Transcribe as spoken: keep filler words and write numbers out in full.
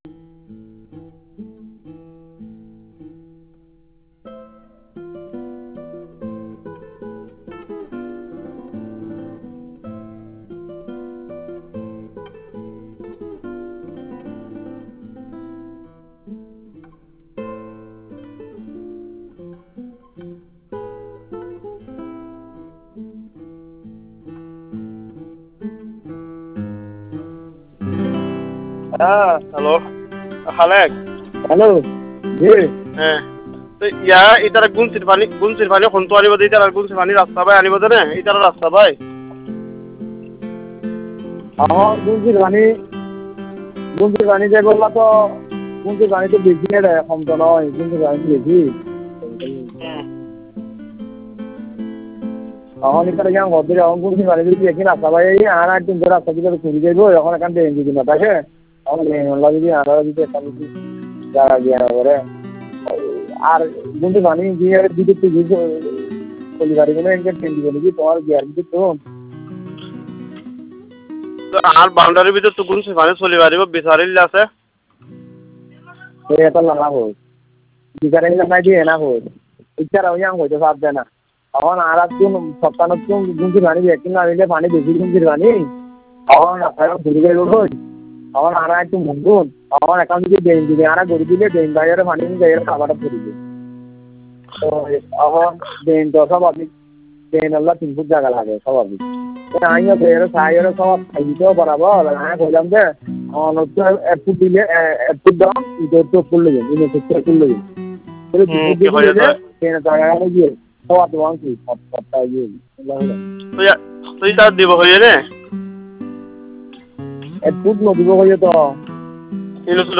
হ্যাঁ hello Khalek hello জি হ্যাঁ তো ইয়া ইতারা গুনসির পানি গুনসির পানি কোন তো আনিব দে ইতারা গুনসির পানি রাস্তা ভাই আনিব দে না ইতারা রাস্তা ভাই আমার গুঞ্জির পানি গুঞ্জির পানি যে বললা তো গুঞ্জির পানি তো বেশি রে কম তো নয় গুঞ্জির পানি বেশি এখন এখানে কেমন ভদ্র এখন গুঞ্জির পানি যদি দেখি রাস্তা ভাই আর একদিন ধরে রাস্তা দিকে ঘুরে যাইবো এখন এখান থেকে যদি না থাকে এখন যদি আর যদি একটা যদি জায়গা দিয়ে না করে আর গুঞ্জির পানি দিয়ে দিতে তো চলি পারি না একটা ট্রেন দিবে নাকি তোমার গিয়ার দিতে তো আর বাউন্ডারির ভিতর তো গুনসির পানি চলি পারিব বিচারিল আছে এটা লাভ হয় বিচারে নাই দিয়ে না হয় ইচ্ছারা ওই আম হইতে পারবে না এখন আর একটু সপ্তাহ গুঞ্জির পানি একদিন না নিলে পানি বেশি গুঞ্জির পানি এখন আপনারা ঘুরে গেল হই এখন আর একটু মুখগুন এখন এখন যদি ড্রেন দিবে আর গড়ি দিলে ড্রেন বাইরে পানি যাই খাবারটা পড়িবে তো এখন ড্রেন তো স্বাভাবিক ড্রেন আল্লাহ তিন ফুট জায়গা লাগে স্বাভাবিক আমিও বের সাইয়ের সব খাইতেও বরাবর আমি বললাম যে অনত্য এক ফুট দিলে এক ফুট দাম ইটোর তো করলে যাবে ইনো তো করলে যাবে ট্রেন জায়গা গিয়ে সব তো আনছি সব সবটা গিয়ে তুই তুই তার দিব হইয়ে রে এক ফুট নদীব হয়ে তো ইনো